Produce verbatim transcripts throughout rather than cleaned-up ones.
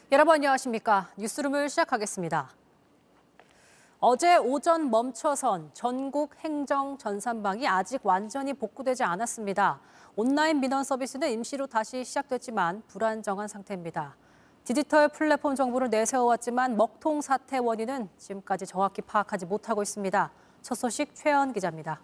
여러분 안녕하십니까? 뉴스룸을 시작하겠습니다. 어제 오전 멈춰선 전국 행정 전산망이 아직 완전히 복구되지 않았습니다. 온라인 민원 서비스는 임시로 다시 시작됐지만 불안정한 상태입니다. 디지털 플랫폼 정보를 내세워왔지만 먹통 사태 원인은 지금까지 정확히 파악하지 못하고 있습니다. 첫 소식 최연 기자입니다.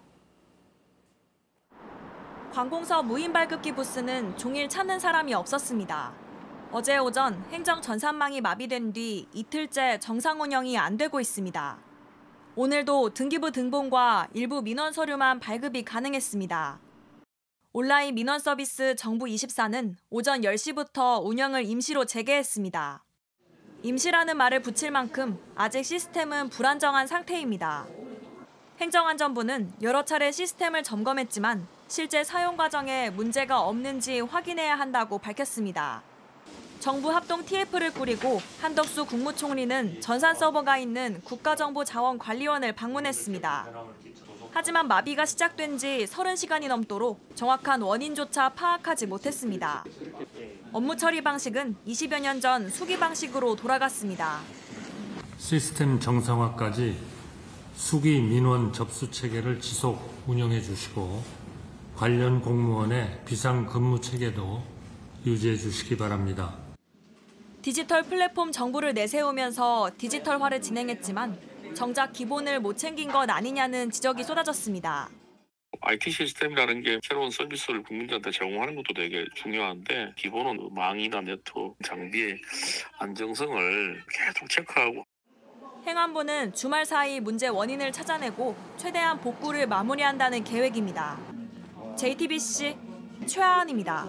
관공서 무인 발급기 부스는 종일 찾는 사람이 없었습니다. 어제 오전 행정 전산망이 마비된 뒤 이틀째 정상 운영이 안 되고 있습니다. 오늘도 등기부 등본과 일부 민원 서류만 발급이 가능했습니다. 온라인 민원 서비스 정부 이십사는 오전 열 시부터 운영을 임시로 재개했습니다. 임시라는 말을 붙일 만큼 아직 시스템은 불안정한 상태입니다. 행정안전부는 여러 차례 시스템을 점검했지만 실제 사용 과정에 문제가 없는지 확인해야 한다고 밝혔습니다. 정부 합동 티에프를 꾸리고 한덕수 국무총리는 전산 서버가 있는 국가정보자원관리원을 방문했습니다. 하지만 마비가 시작된 지 서른 시간이 넘도록 정확한 원인조차 파악하지 못했습니다. 업무 처리 방식은 이십여 년 전 수기 방식으로 돌아갔습니다. 시스템 정상화까지 수기 민원 접수 체계를 지속 운영해 주시고 관련 공무원의 비상근무 체계도 유지해 주시기 바랍니다. 디지털 플랫폼 정보를 내세우면서 디지털화를 진행했지만 정작 기본을 못 챙긴 것 아니냐는 지적이 쏟아졌습니다. 아이티 시스템이라는 게 새로운 서비스를 국민들한테 제공하는 것도 되게 중요한데 기본은 망이나 네트워크 장비의 안정성을 계속 체크하고. 행안부는 주말 사이 문제 원인을 찾아내고 최대한 복구를 마무리한다는 계획입니다. 제이티비씨 최하은입니다.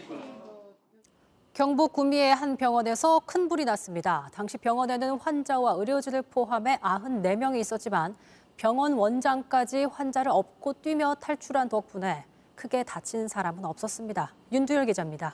경북 구미의 한 병원에서 큰 불이 났습니다. 당시 병원에는 환자와 의료진을 포함해 구십사 명이 있었지만 병원 원장까지 환자를 업고 뛰며 탈출한 덕분에 크게 다친 사람은 없었습니다. 윤두열 기자입니다.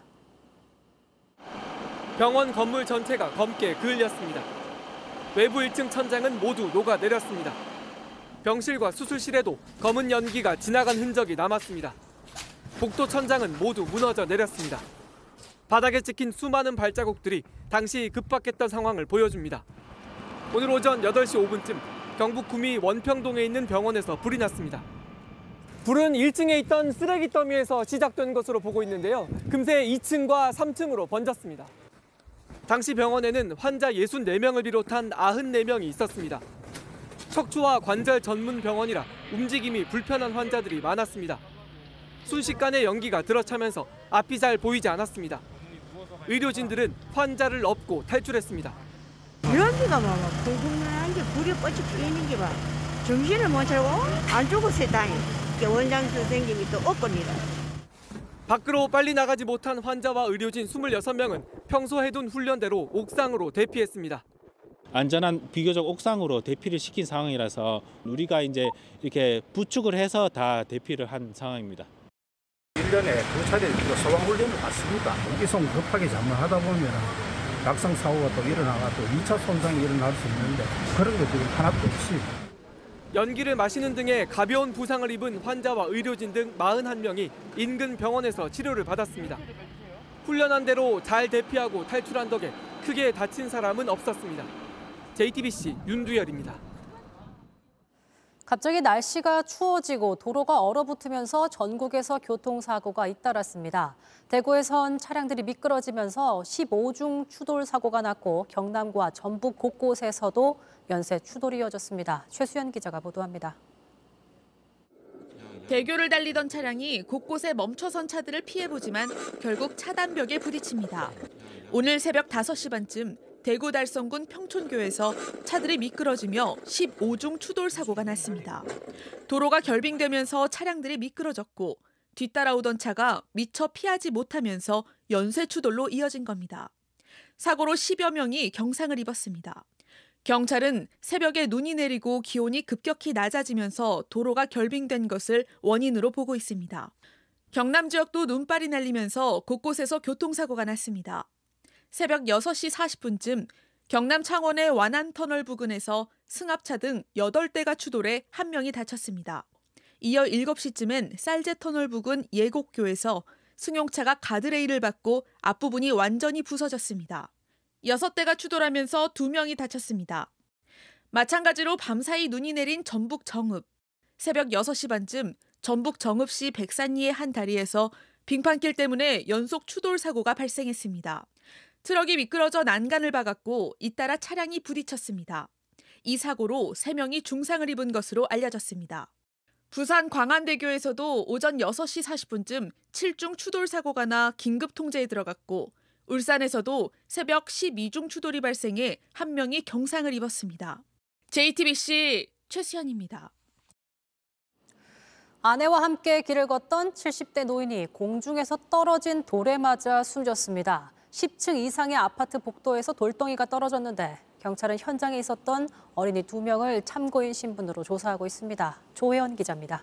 병원 건물 전체가 검게 그을렸습니다. 외부 일 층 천장은 모두 녹아내렸습니다. 병실과 수술실에도 검은 연기가 지나간 흔적이 남았습니다. 복도 천장은 모두 무너져 내렸습니다. 바닥에 찍힌 수많은 발자국들이 당시 급박했던 상황을 보여줍니다. 오늘 오전 여덟 시 오 분쯤 경북 구미 원평동에 있는 병원에서 불이 났습니다. 불은 일 층에 있던 쓰레기 더미에서 시작된 것으로 보고 있는데요. 금세 이 층과 삼 층으로 번졌습니다. 당시 병원에는 환자 육십사 명을 비롯한 구십사 명이 있었습니다. 척추와 관절 전문 병원이라 움직임이 불편한 환자들이 많았습니다. 순식간에 연기가 들어차면서 앞이 잘 보이지 않았습니다. 의료진들은 환자를 업고 탈출했습니다. 연기가 막 쿵쿵한 게 불이 뻗치 피는 게 막 정신을 못 차리고 안 죽었어요 다행히. 원장 선생님이 또 업겁니다. 밖으로 빨리 나가지 못한 환자와 의료진 이십육 명은 평소 해둔 훈련대로 옥상으로 대피했습니다. 안전한 비교적 옥상으로 대피를 시킨 상황이라서 우리가 이제 이렇게 부축을 해서 다 대피를 한 상황입니다. 일 년에 두 차례 소방훈련을 받습니다. 이송 급하게 잘못하다 보면 낙상 사고가 또 일어나가 또 이 차 손상이 일어날 수 있는데 그런 거 지금 하나도 없이. 연기를 마시는 등의 가벼운 부상을 입은 환자와 의료진 등 사십일 명이 인근 병원에서 치료를 받았습니다. 훈련한 대로 잘 대피하고 탈출한 덕에 크게 다친 사람은 없었습니다. 제이티비씨 윤두열입니다. 갑자기 날씨가 추워지고 도로가 얼어붙으면서 전국에서 교통사고가 잇따랐습니다. 대구에선 차량들이 미끄러지면서 십오 중 추돌 사고가 났고 경남과 전북 곳곳에서도 연쇄 추돌이 이어졌습니다. 최수연 기자가 보도합니다. 대교를 달리던 차량이 곳곳에 멈춰선 차들을 피해보지만 결국 차단벽에 부딪힙니다. 오늘 새벽 다섯 시 반쯤 대구 달성군 평촌교에서 차들이 미끄러지며 십오 중 추돌 사고가 났습니다. 도로가 결빙되면서 차량들이 미끄러졌고 뒤따라오던 차가 미처 피하지 못하면서 연쇄 추돌로 이어진 겁니다. 사고로 십여 명이 경상을 입었습니다. 경찰은 새벽에 눈이 내리고 기온이 급격히 낮아지면서 도로가 결빙된 것을 원인으로 보고 있습니다. 경남 지역도 눈발이 날리면서 곳곳에서 교통사고가 났습니다. 새벽 여섯 시 사십 분쯤 경남 창원의 완안터널 부근에서 승합차 등 여덟 대가 추돌해 한 명이 다쳤습니다. 이어 일곱 시쯤엔 쌀제터널 부근 예곡교에서 승용차가 가드레일을 받고 앞부분이 완전히 부서졌습니다. 여섯 대가 추돌하면서 두 명이 다쳤습니다. 마찬가지로 밤사이 눈이 내린 전북 정읍. 새벽 여섯 시 반쯤 전북 정읍시 백산리의 한 다리에서 빙판길 때문에 연속 추돌 사고가 발생했습니다. 트럭이 미끄러져 난간을 박았고 잇따라 차량이 부딪혔습니다. 이 사고로 세 명이 중상을 입은 것으로 알려졌습니다. 부산 광안대교에서도 오전 여섯 시 사십 분쯤 칠 중 추돌 사고가 나 긴급 통제에 들어갔고 울산에서도 새벽 십이 중 추돌이 발생해 한 명이 경상을 입었습니다. 제이티비씨 최수연입니다. 아내와 함께 길을 걷던 칠십 대 노인이 공중에서 떨어진 돌에 맞아 숨졌습니다. 십 층 이상의 아파트 복도에서 돌덩이가 떨어졌는데 경찰은 현장에 있었던 어린이 두 명을 참고인 신분으로 조사하고 있습니다. 조혜연 기자입니다.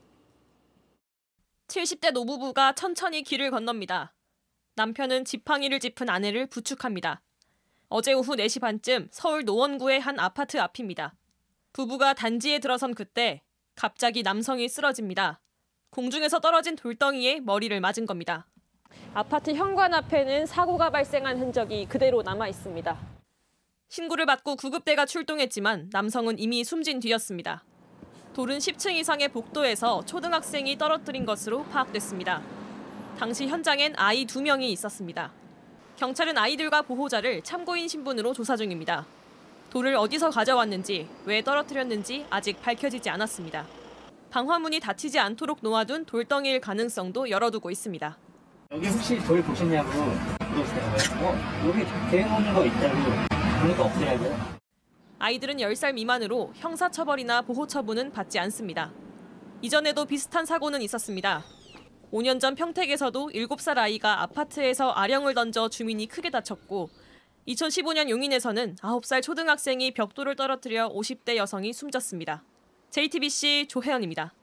칠십 대 노부부가 천천히 길을 건넙니다. 남편은 지팡이를 짚은 아내를 부축합니다. 어제 오후 네 시 반쯤 서울 노원구의 한 아파트 앞입니다. 부부가 단지에 들어선 그때 갑자기 남성이 쓰러집니다. 공중에서 떨어진 돌덩이에 머리를 맞은 겁니다. 아파트 현관 앞에는 사고가 발생한 흔적이 그대로 남아 있습니다. 신고를 받고 구급대가 출동했지만 남성은 이미 숨진 뒤였습니다. 돌은 십 층 이상의 복도에서 초등학생이 떨어뜨린 것으로 파악됐습니다. 당시 현장엔 아이 두 명이 있었습니다. 경찰은 아이들과 보호자를 참고인 신분으로 조사 중입니다. 돌을 어디서 가져왔는지, 왜 떨어뜨렸는지 아직 밝혀지지 않았습니다. 방화문이 닫히지 않도록 놓아둔 돌덩이일 가능성도 열어두고 있습니다. 여기 혹시 돌 보셨냐고 물어보시더라고요. 어? 여기 대놓는 거 있다고 보니까 없더라고요. 아이들은 열 살 미만으로 형사처벌이나 보호처분은 받지 않습니다. 이전에도 비슷한 사고는 있었습니다. 오 년 전 평택에서도 일곱 살 아이가 아파트에서 아령을 던져 주민이 크게 다쳤고 이천십오 년 용인에서는 아홉 살 초등학생이 벽돌을 떨어뜨려 오십 대 여성이 숨졌습니다. 제이티비씨 조혜연입니다.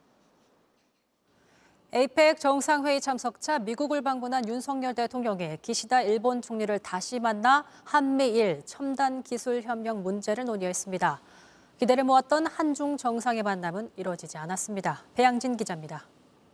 에이펙 정상회의 참석차 미국을 방문한 윤석열 대통령이 기시다 일본 총리를 다시 만나 한미일 첨단 기술 협력 문제를 논의했습니다. 기대를 모았던 한중 정상의 만남은 이루어지지 않았습니다. 배양진 기자입니다.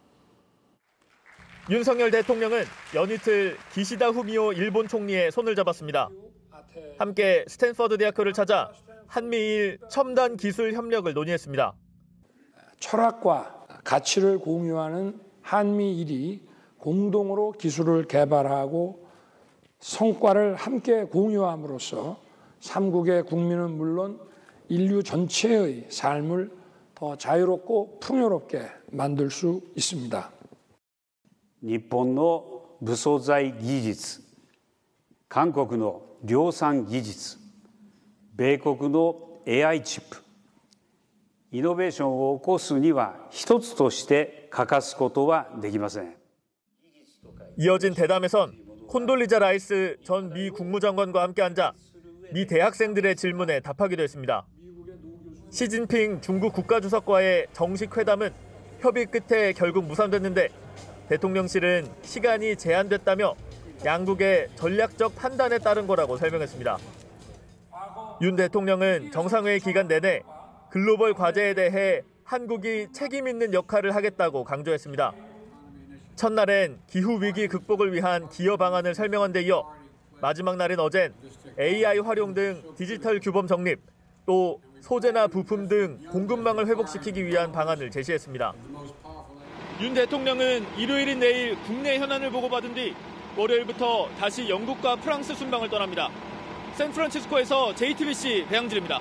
윤석열 대통령은 연이틀 기시다 후미오 일본 총리의 손을 잡았습니다. 함께 스탠퍼드 대학교를 찾아 한미일 첨단 기술 협력을 논의했습니다. 철학과 가치를 공유하는 한미일이 공동으로 기술을 개발하고 성과를 함께 공유함으로써 삼국의 국민은 물론 인류 전체의 삶을 더 자유롭고 풍요롭게 만들 수 있습니다. 日本の武装材技術、韓国の量産技術、米国の エーアイ チップ、イノベーションを起こすには一つとして欠かすことはできません。 이어진 대담에선 콘돌리자 라이스 전 미 국무장관과 함께 앉아 미 대학생들의 질문에 답하기도 했습니다. 시진핑 중국 국가주석과의 정식 회담은 협의 끝에 결국 무산됐는데 대통령실은 시간이 제한됐다며 양국의 전략적 판단에 따른 거라고 설명했습니다. 윤 대통령은 정상회의 기간 내내 글로벌 과제에 대해 한국이 책임 있는 역할을 하겠다고 강조했습니다. 첫날엔 기후위기 극복을 위한 기여 방안을 설명한 데 이어 마지막 날인 어젠 에이아이 활용 등 디지털 규범 정립, 또 소재나 부품 등 공급망을 회복시키기 위한 방안을 제시했습니다. 윤 대통령은 일요일인 내일 국내 현안을 보고받은 뒤 월요일부터 다시 영국과 프랑스 순방을 떠납니다. 샌프란시스코에서 제이티비씨 배양진입니다.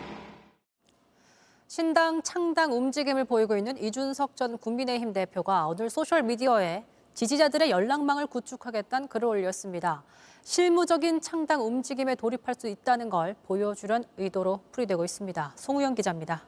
신당 창당 움직임을 보이고 있는 이준석 전 국민의힘 대표가 오늘 소셜미디어에 지지자들의 연락망을 구축하겠다는 글을 올렸습니다. 실무적인 창당 움직임에 돌입할 수 있다는 걸 보여주려는 의도로 풀이되고 있습니다. 송우영 기자입니다.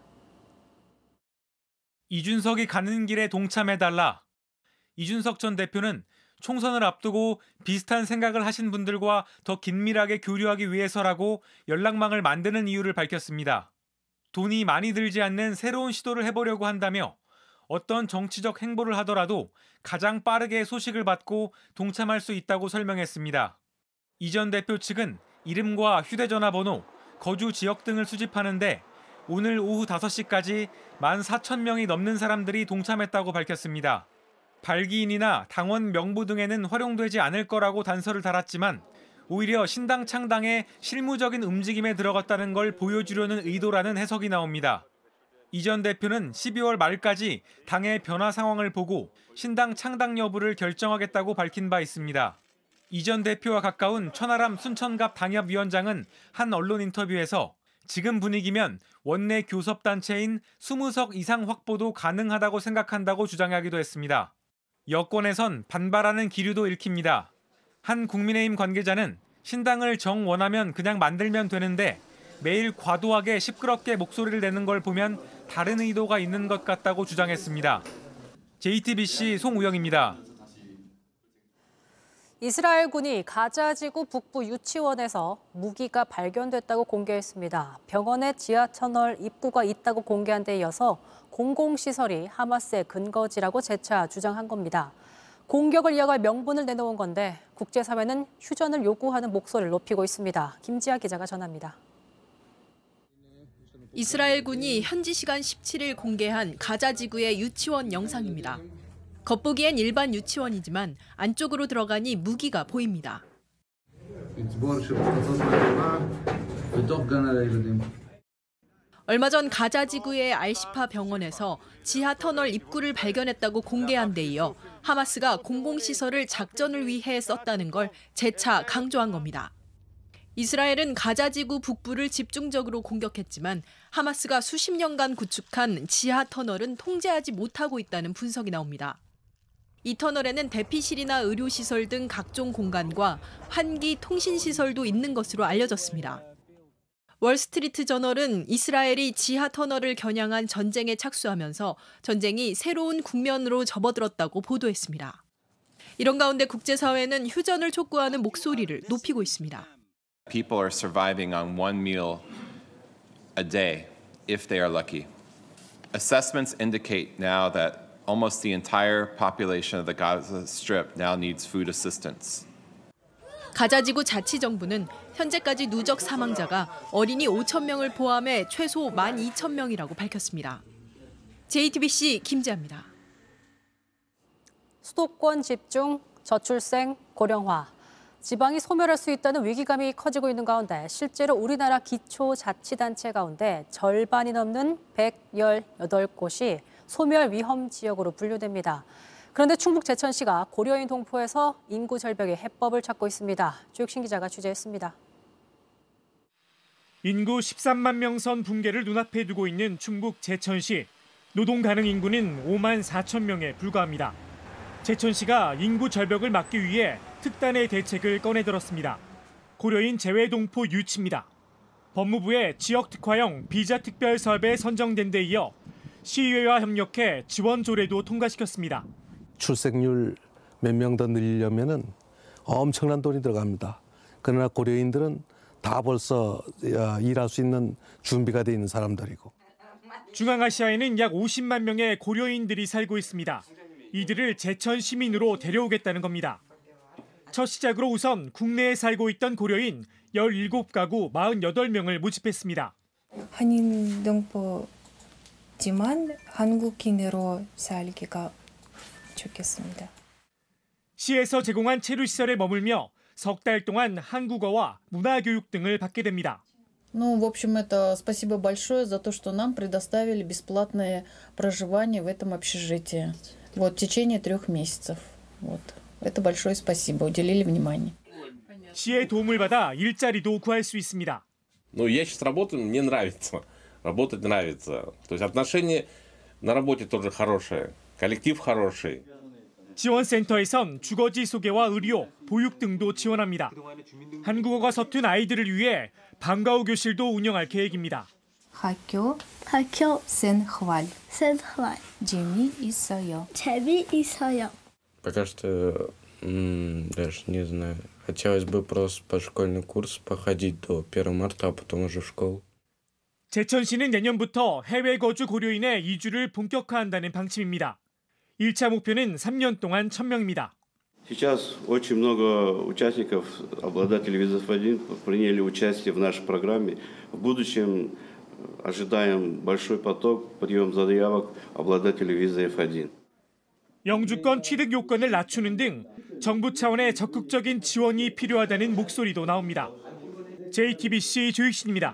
이준석이 가는 길에 동참해달라. 이준석 전 대표는 총선을 앞두고 비슷한 생각을 하신 분들과 더 긴밀하게 교류하기 위해서라고 연락망을 만드는 이유를 밝혔습니다. 돈이 많이 들지 않는 새로운 시도를 해보려고 한다며 어떤 정치적 행보를 하더라도 가장 빠르게 소식을 받고 동참할 수 있다고 설명했습니다. 이 전 대표 측은 이름과 휴대전화 번호, 거주 지역 등을 수집하는데 오늘 오후 다섯 시까지 만 사천 명이 넘는 사람들이 동참했다고 밝혔습니다. 발기인이나 당원 명부 등에는 활용되지 않을 거라고 단서를 달았지만 오히려 신당 창당에 실무적인 움직임에 들어갔다는 걸 보여주려는 의도라는 해석이 나옵니다. 이 전 대표는 십이월 말까지 당의 변화 상황을 보고 신당 창당 여부를 결정하겠다고 밝힌 바 있습니다. 이 전 대표와 가까운 천하람 순천갑 당협위원장은 한 언론 인터뷰에서 지금 분위기면 원내 교섭단체인 이십 석 이상 확보도 가능하다고 생각한다고 주장하기도 했습니다. 여권에선 반발하는 기류도 읽힙니다. 한 국민의힘 관계자는 신당을 정 원하면 그냥 만들면 되는데 매일 과도하게 시끄럽게 목소리를 내는 걸 보면 다른 의도가 있는 것 같다고 주장했습니다. 제이티비씨 송우영입니다. 이스라엘군이 가자지구 북부 유치원에서 무기가 발견됐다고 공개했습니다. 병원에 지하터널 입구가 있다고 공개한 데 이어서 공공시설이 하마스의 근거지라고 재차 주장한 겁니다. 공격을 이어갈 명분을 내놓은 건데 국제사회는 휴전을 요구하는 목소리를 높이고 있습니다. 김지아 기자가 전합니다. 이스라엘군이 현지 시간 십칠 일 공개한 가자지구의 유치원 영상입니다. 겉보기엔 일반 유치원이지만 안쪽으로 들어가니 무기가 보입니다. 얼마 전 가자지구의 알시파 병원에서 지하 터널 입구를 발견했다고 공개한 데 이어 하마스가 공공시설을 작전을 위해 썼다는 걸 재차 강조한 겁니다. 이스라엘은 가자지구 북부를 집중적으로 공격했지만 하마스가 수십 년간 구축한 지하 터널은 통제하지 못하고 있다는 분석이 나옵니다. 이 터널에는 대피실이나 의료시설 등 각종 공간과 환기 통신시설도 있는 것으로 알려졌습니다. 월스트리트 저널은 이스라엘이 지하 터널을 겨냥한 전쟁에 착수하면서 전쟁이 새로운 국면으로 접어들었다고 보도했습니다. 이런 가운데 국제사회는 휴전을 촉구하는 목소리를 높이고 있습니다. People are surviving on one meal a day, if they are lucky. Assessments indicate now that almost the entire population of the Gaza Strip now needs food assistance. 가자지구 자치정부는 현재까지 누적 사망자가 어린이 오천 명을 포함해 최소 만 이천 명이라고 밝혔습니다. 제이티비씨 김지아입니다. 수도권 집중, 저출생, 고령화. 지방이 소멸할 수 있다는 위기감이 커지고 있는 가운데 실제로 우리나라 기초자치단체 가운데 절반이 넘는 백십팔 곳이 소멸 위험 지역으로 분류됩니다. 그런데 충북 제천시가 고려인 동포에서 인구 절벽의 해법을 찾고 있습니다. 조육신 기자가 취재했습니다. 인구 십삼만 명 선 붕괴를 눈앞에 두고 있는 충북 제천시. 노동 가능 인구는 오만 사천 명에 불과합니다. 제천시가 인구 절벽을 막기 위해 특단의 대책을 꺼내들었습니다. 고려인 재외동포 유치입니다. 법무부의 지역특화형 비자특별 사업에 선정된 데 이어 시의회와 협력해 지원 조례도 통과시켰습니다. 출생률 몇 명 더 늘리려면은 엄청난 돈이 들어갑니다. 그러나 고려인들은 다 벌써 일할 수 있는 준비가 돼 있는 사람들이고. 중앙아시아에는 약 오십만 명의 고려인들이 살고 있습니다. 이들을 제천 시민으로 데려오겠다는 겁니다. 첫 시작으로 우선 국내에 살고 있던 고려인 열일곱 가구 사십팔 명을 모집했습니다. 한인 동포지만 한국인으로 살기가 좋겠습니다. 시에서 제공한 체류시설에 머물며 석 달 동안 한국어와 문화교육 등을 받게 됩니다. Ну, в общем, это спасибо большое за то, что нам предоставили бесплатное проживание в этом общежитии. Вот, в течение трех месяцев. Вот. Это большое спасибо. Уделили внимание. 시의 도움을 받아 일자리도 구할 수 있습니다. Ну, я сейчас работаю, мне нравится. Работать нравится. То есть отношения на работе тоже хорошие. коллектив хороший. 지원센터에선 주거지 소개와 의료, 보육 등도 지원합니다. 한국어가 서툰 아이들을 위해 방과후 교실도 운영할 계획입니다. 학교, 학교 생활, 생활 재미있어요. 재미있어요. Пока что м, даже не знаю. Хотелось бы просто по школьный курс походить до первого марта, а потом уже в школу. 제천시는 내년부터 해외 거주 고려인의 이주를 본격화한다는 방침입니다. 일 차 목표는 삼 년 동안 천 명입니다. Сейчас очень много участников, обладателей визы эф один, приняли участие в нашей программе. В будущем ожидаем большой поток прием заявок обладателей визы эф один. 영주권 취득 요건을 낮추는 등 정부 차원의 적극적인 지원이 필요하다는 목소리도 나옵니다. 제이티비씨 조익신입니다.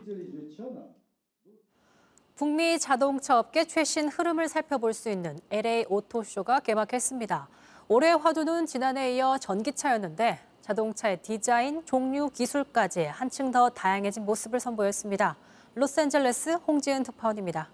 북미 자동차 업계 최신 흐름을 살펴볼 수 있는 엘에이 오토쇼가 개막했습니다. 올해 화두는 지난해에 이어 전기차였는데 자동차의 디자인, 종류, 기술까지 한층 더 다양해진 모습을 선보였습니다. 로스앤젤레스 홍지은 특파원입니다.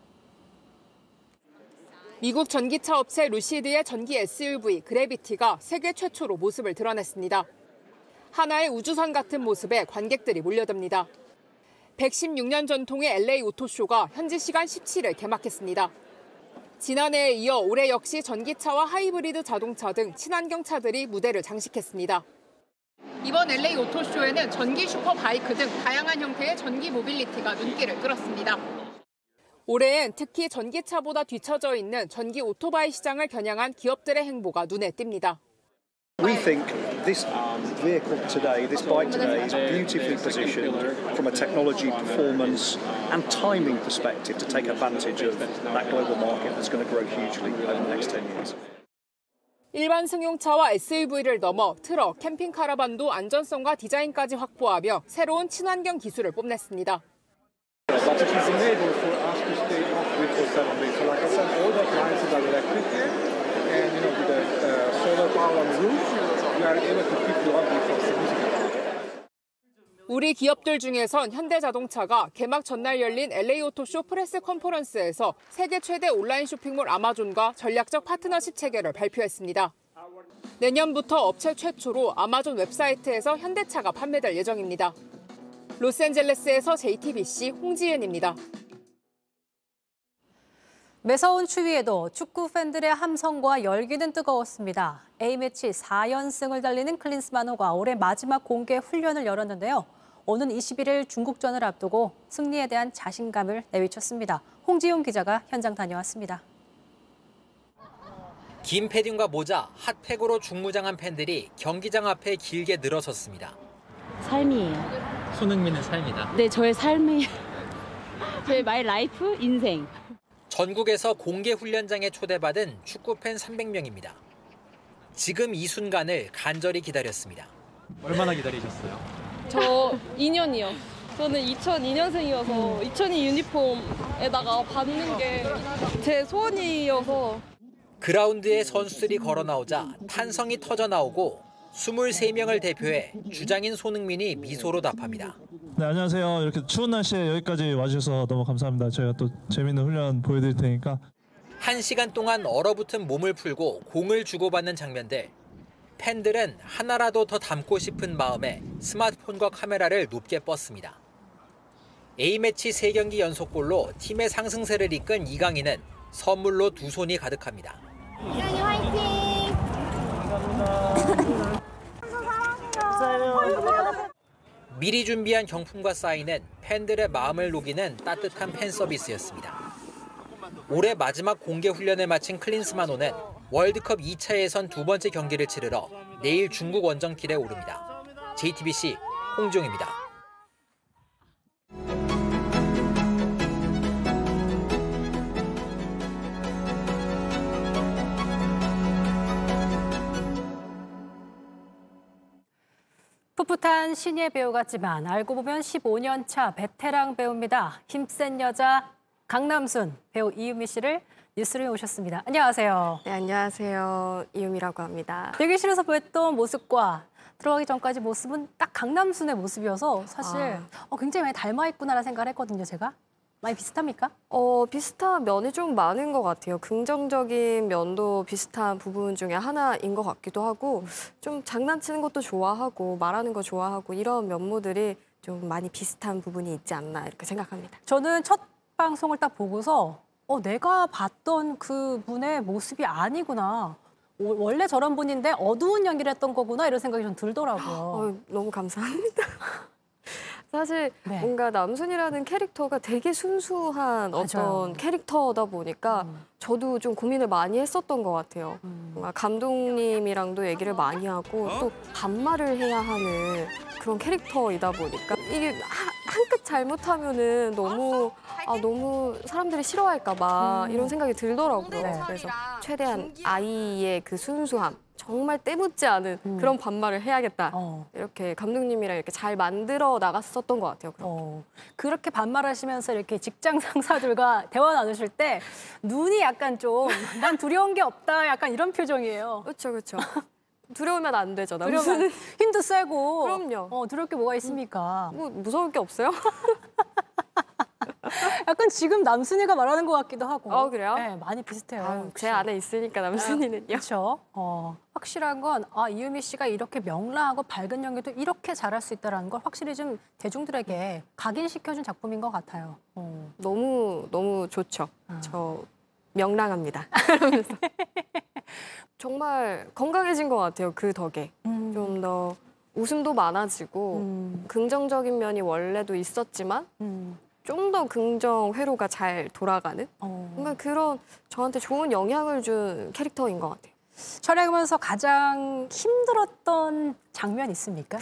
미국 전기차 업체 루시드의 전기 에스유브이 그래비티가 세계 최초로 모습을 드러냈습니다. 하나의 우주선 같은 모습에 관객들이 몰려듭니다. 백십육 년 전통의 엘에이 오토쇼가 현지 시간 십칠 일 개막했습니다. 지난해에 이어 올해 역시 전기차와 하이브리드 자동차 등 친환경차들이 무대를 장식했습니다. 이번 엘에이 오토쇼에는 전기 슈퍼바이크 등 다양한 형태의 전기 모빌리티가 눈길을 끌었습니다. 올해엔 특히 전기차보다 뒤처져 있는 전기 오토바이 시장을 겨냥한 기업들의 행보가 눈에 띕니다. We think this vehicle today, this bike today, is beautifully positioned from a technology, performance and timing perspective to take advantage of that global market that's going to grow hugely over the next ten years. 일반 승용차와 에스유브이를 넘어 트럭, 캠핑 카라반도 안전성과 디자인까지 확보하며 새로운 친환경 기술을 뽐냈습니다. But it is enabled for us to stay off grid for seven days. So like I said, all the appliances are electric here, and you know with the uh, solar power on the roof, we are able to keep the off grid for significant time. 우리 기업들 중에선 현대자동차가 개막 전날 열린 엘에이 오토쇼 프레스 컨퍼런스에서 세계 최대 온라인 쇼핑몰 아마존과 전략적 파트너십 체계를 발표했습니다. 내년부터 업체 최초로 아마존 웹사이트에서 현대차가 판매될 예정입니다. 로스앤젤레스에서 제이티비씨 홍지은입니다. 매서운 추위에도 축구 팬들의 함성과 열기는 뜨거웠습니다. A매치 사 연승을 달리는 클린스만호가 올해 마지막 공개 훈련을 열었는데요. 오는 이십일 일 중국전을 앞두고 승리에 대한 자신감을 내비쳤습니다. 홍지용 기자가 현장 다녀왔습니다. 긴 패딩과 모자, 핫팩으로 중무장한 팬들이 경기장 앞에 길게 늘어섰습니다. 삶이에요. 손흥민의 삶이다. 네, 저의 삶이, 저의 마이 라이프, 인생. 전국에서 공개 훈련장에 초대받은 축구팬 삼백 명입니다. 지금 이 순간을 간절히 기다렸습니다. 얼마나 기다리셨어요? 저 이 년이요. 저는 이천이 년생이어서 이천이 유니폼에다가 받는 게 제 소원이어서. 그라운드에 선수들이 걸어 나오자 탄성이 터져 나오고 이십삼 명을 대표해 주장인 손흥민이 미소로 답합니다. 네, 안녕하세요. 이렇게 추운 날씨에 여기까지 와주셔서 너무 감사합니다. 저희가 또 재밌는 훈련 보여드릴 테니까. 한 시간 동안 얼어붙은 몸을 풀고 공을 주고받는 장면들. 팬들은 하나라도 더 담고 싶은 마음에 스마트폰과 카메라를 높게 뻗습니다. A매치 세 경기 연속골로 팀의 상승세를 이끈 이강인은 선물로 두 손이 가득합니다. 이강인 화이팅! 감사합니다. 미리 준비한 경품과 사인은 팬들의 마음을 녹이는 따뜻한 팬 서비스였습니다. 올해 마지막 공개 훈련을 마친 클린스만호는 월드컵 이 차 예선 두 번째 경기를 치르러 내일 중국 원정길에 오릅니다. 제이티비씨 홍지용입니다. 풋풋한 신예 배우 같지만 알고 보면 십오 년 차 베테랑 배우입니다. 힘센 여자 강남순 배우 이유미 씨를 뉴스룸에 오셨습니다. 안녕하세요. 네, 안녕하세요. 이유미라고 합니다. 대기실에서 보였던 모습과 들어가기 전까지 모습은 딱 강남순의 모습이어서 사실 아. 어, 굉장히 많이 닮아 있구나라는 생각을 했거든요, 제가. 많이 비슷합니까? 어, 비슷한 면이 좀 많은 것 같아요. 긍정적인 면도 비슷한 부분 중에 하나인 것 같기도 하고 좀 장난치는 것도 좋아하고 말하는 거 좋아하고 이런 면모들이 좀 많이 비슷한 부분이 있지 않나 이렇게 생각합니다. 저는 첫 방송을 딱 보고서 어, 내가 봤던 그 분의 모습이 아니구나. 원래 저런 분인데 어두운 연기를 했던 거구나 이런 생각이 좀 들더라고요. 어, 너무 감사합니다. 사실 네. 뭔가 남순이라는 캐릭터가 되게 순수한 맞아요. 어떤 캐릭터다 보니까 음. 저도 좀 고민을 많이 했었던 것 같아요. 음. 뭔가 감독님이랑도 얘기를 많이 하고 어? 또 반말을 해야 하는 그런 캐릭터이다 보니까 이게 한 끗 잘못하면은 너무 아, 너무 사람들이 싫어할까 봐 음. 이런 생각이 들더라고요. 네. 그래서 최대한 아이의 그 순수함 정말 때묻지 않은 음. 그런 반말을 해야겠다. 어. 이렇게 감독님이랑 이렇게 잘 만들어 나갔었던 것 같아요. 그렇게. 어, 그렇게 반말하시면서 이렇게 직장 상사들과 대화 나누실 때 눈이 약간 좀 난 두려운 게 없다 약간 이런 표정이에요. 그렇죠, 그렇죠. 두려우면 안 되죠. 두려우면 남수는 힘도 세고. 그럼요. 어, 두려울 게 뭐가 있습니까? 뭐 무서울 게 없어요? 약간 지금 남순이가 말하는 것 같기도 하고. 어, 그래요? 네, 많이 비슷해요. 아유, 제 안에 있으니까 남순이는요. 그렇죠. 어, 확실한 건 아, 이유미 씨가 이렇게 명랑하고 밝은 연기도 이렇게 잘할 수 있다는 걸 확실히 좀 대중들에게 각인시켜준 작품인 것 같아요. 어. 너무 너무 좋죠. 아. 저 명랑합니다. 그러면서 정말 건강해진 것 같아요. 그 덕에 음. 좀 더 웃음도 많아지고 음. 긍정적인 면이 원래도 있었지만 음. 좀 더 긍정 회로가 잘 돌아가는 어. 뭔가 그런 저한테 좋은 영향을 준 캐릭터인 것 같아요. 촬영하면서 가장 힘들었던 장면 있습니까?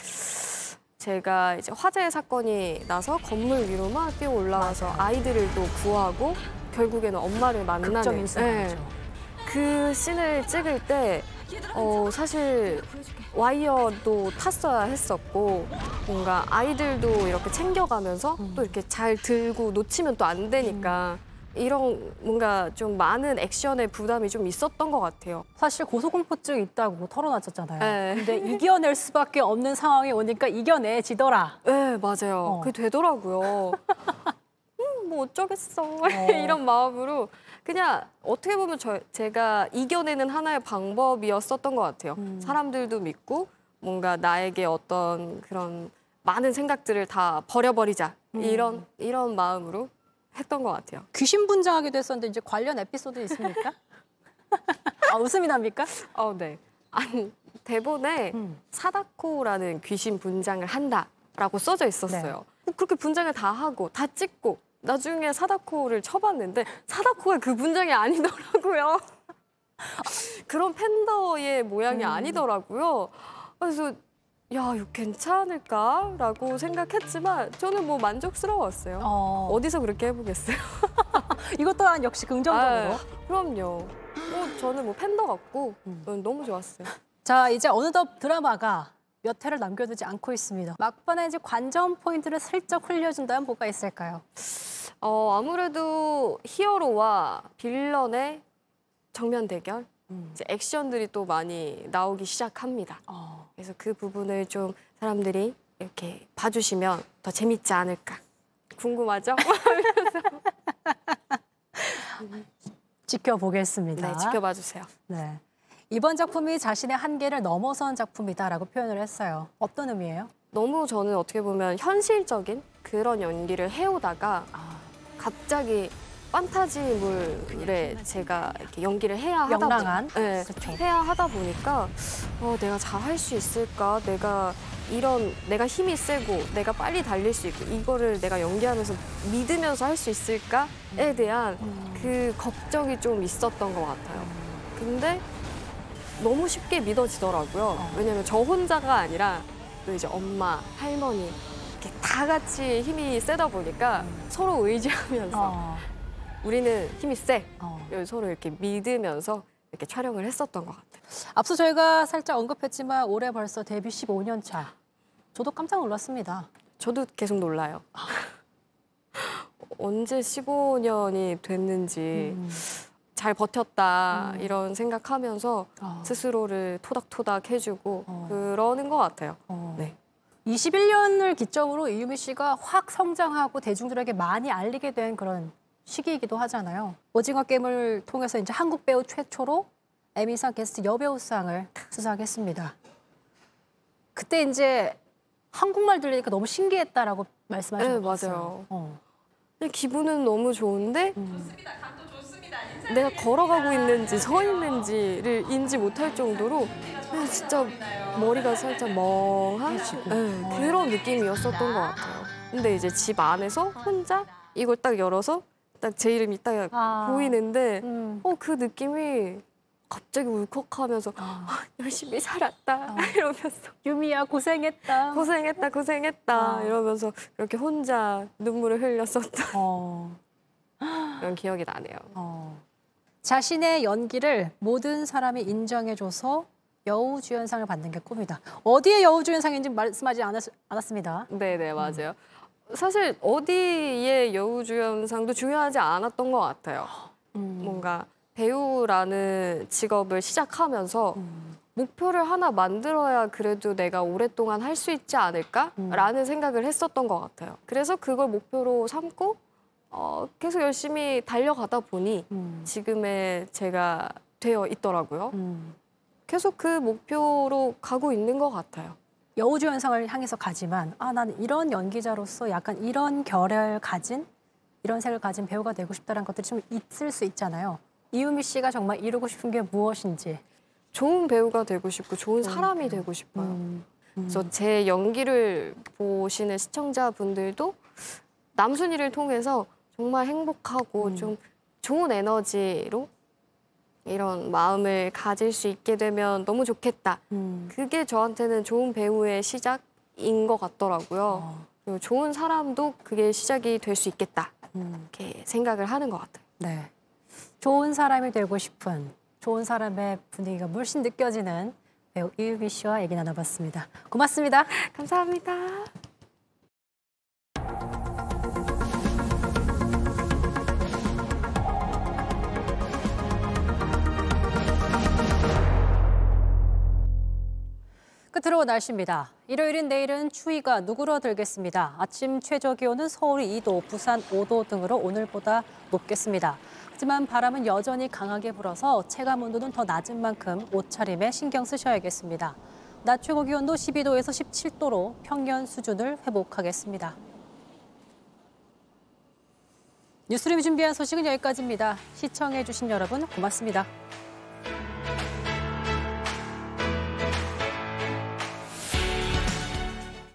제가 이제 화재 사건이 나서 건물 위로 막 뛰어 올라와서 맞아요. 아이들을 또 구하고 결국에는 엄마를 만나는 극적인 순간이죠. 그 씬을 찍을 때 어, 사실 와이어도 탔어야 했었고 뭔가 아이들도 이렇게 챙겨가면서 음. 또 이렇게 잘 들고 놓치면 또 안 되니까 이런 뭔가 좀 많은 액션의 부담이 좀 있었던 것 같아요. 사실 고소공포증 있다고 털어놨었잖아요. 네. 근데 이겨낼 수밖에 없는 상황이 오니까 이겨내지더라. 네, 맞아요. 어. 그게 되더라고요. 음, 뭐 어쩌겠어. 이런 마음으로 그냥 어떻게 보면 저, 제가 이겨내는 하나의 방법이었었던 것 같아요. 음. 사람들도 믿고 뭔가 나에게 어떤 그런 많은 생각들을 다 버려버리자. 음. 이런 이런 마음으로 했던 것 같아요. 귀신 분장하기도 했었는데 이제 관련 에피소드 있습니까? 아, 웃음이 납니까? 어, 네. 아니, 대본에 음. 사다코라는 귀신 분장을 한다라고 써져 있었어요. 네. 그렇게 분장을 다 하고 다 찍고 나중에 사다코를 쳐봤는데 사다코가 그 분장이 아니더라고요. 그런 팬더의 모양이 음. 아니더라고요. 그래서 야, 이거 괜찮을까라고 생각했지만 저는 뭐 만족스러웠어요. 어. 어디서 그렇게 해보겠어요? 이것 또한 역시 긍정적으로. 아, 그럼요. 뭐 저는 뭐 팬더 같고 음. 너무 좋았어요. 자, 이제 어느덧 드라마가 몇 회를 남겨두지 않고 있습니다. 막판에 이제 관전 포인트를 슬쩍 흘려준다면 뭐가 있을까요? 어, 아무래도 히어로와 빌런의 정면 대결, 음. 이제 액션들이 또 많이 나오기 시작합니다. 어. 그래서 그 부분을 좀 사람들이 이렇게 봐주시면 더 재밌지 않을까. 궁금하죠? 지켜보겠습니다. 네, 지켜봐 주세요. 네. 이번 작품이 자신의 한계를 넘어선 작품이다라고 표현을 했어요. 어떤 의미예요? 너무 저는 어떻게 보면 현실적인 그런 연기를 해오다가 아. 갑자기 판타지물에 제가 이렇게 연기를 해야 하다 명랑한? 보, 네, 그쵸. 해야 하다 보니까 어, 내가 잘 할 수 있을까? 내가 이런 내가 힘이 세고 내가 빨리 달릴 수 있고 이거를 내가 연기하면서 믿으면서 할 수 있을까에 대한 음. 그 걱정이 좀 있었던 것 같아요. 근데 너무 쉽게 믿어지더라고요. 어. 왜냐면 저 혼자가 아니라 또 이제 엄마, 할머니 이렇게 다 같이 힘이 세다 보니까 서로 의지하면서 어. 우리는 힘이 세. 어. 서로 이렇게 믿으면서 이렇게 촬영을 했었던 것 같아요. 앞서 저희가 살짝 언급했지만 올해 벌써 데뷔 십오 년 차. 저도 깜짝 놀랐습니다. 저도 계속 놀라요. 언제 십오 년이 됐는지 음. 잘 버텼다 음. 이런 생각하면서 어. 스스로를 토닥토닥 해주고 어. 그러는 것 같아요. 어. 네. 이십일 년을 기점으로 이유미 씨가 확 성장하고 대중들에게 많이 알리게 된 그런 시기이기도 하잖아요. 오징어 게임을 통해서 이제 한국 배우 최초로 에미상 게스트 여배우상을 수상했습니다. 그때 이제 한국말 들리니까 너무 신기했다라고 말씀하신 네, 것 같아요. 맞아요. 어. 근데 기분은 너무 좋은데 음. 내가 걸어가고 있는지 서 있는지를 인지 못할 정도로 그냥 진짜 머리가 살짝 멍한 네, 그런 느낌이었었던 것 같아요. 근데 이제 집 안에서 혼자 이걸 딱 열어서 딱 제 이름이 딱 아. 보이는데 음. 어, 그 느낌이 갑자기 울컥하면서 아. 아, 열심히 살았다 아. 이러면서 유미야 고생했다. 고생했다 고생했다 아. 이러면서 이렇게 혼자 눈물을 흘렸었던 어. 그런 기억이 나네요. 어. 자신의 연기를 모든 사람이 인정해줘서 여우주연상을 받는 게 꿈이다. 어디에 여우주연상인지 말씀하지 않았, 않았습니다. 네네, 맞아요. 음. 사실 어디에 여우주연상도 중요하지 않았던 것 같아요. 음. 뭔가 배우라는 직업을 시작하면서 음. 목표를 하나 만들어야 그래도 내가 오랫동안 할 수 있지 않을까라는 음. 생각을 했었던 것 같아요. 그래서 그걸 목표로 삼고 어, 계속 열심히 달려가다 보니 음. 지금의 제가 되어 있더라고요. 음. 계속 그 목표로 가고 있는 것 같아요. 여우주연상을 향해서 가지만 아, 나는 이런 연기자로서 약간 이런 결을 가진, 이런 색을 가진 배우가 되고 싶다는 것들이 좀 있을 수 있잖아요. 이유미 씨가 정말 이루고 싶은 게 무엇인지. 좋은 배우가 되고 싶고 좋은 사람이 되고 싶어요. 음, 음. 그래서 제 연기를 보시는 시청자분들도 남순이를 통해서 정말 행복하고 음. 좀 좋은 에너지로 이런 마음을 가질 수 있게 되면 너무 좋겠다. 음. 그게 저한테는 좋은 배우의 시작인 것 같더라고요. 어. 그리고 좋은 사람도 그게 시작이 될 수 있겠다. 음. 이렇게 생각을 하는 것 같아요. 네, 좋은 사람이 되고 싶은, 좋은 사람의 분위기가 물씬 느껴지는 배우 이유미 씨와 얘기 나눠봤습니다. 고맙습니다. 감사합니다. 끝으로 날씨입니다. 일요일인 내일은 추위가 누그러들겠습니다. 아침 최저 기온은 서울 이 도, 부산 오 도 등으로 오늘보다 높겠습니다. 하지만 바람은 여전히 강하게 불어서 체감 온도는 더 낮은 만큼 옷차림에 신경 쓰셔야겠습니다. 낮 최고 기온도 십이 도에서 십칠 도로 평년 수준을 회복하겠습니다. 뉴스룸이 준비한 소식은 여기까지입니다. 시청해주신 여러분 고맙습니다.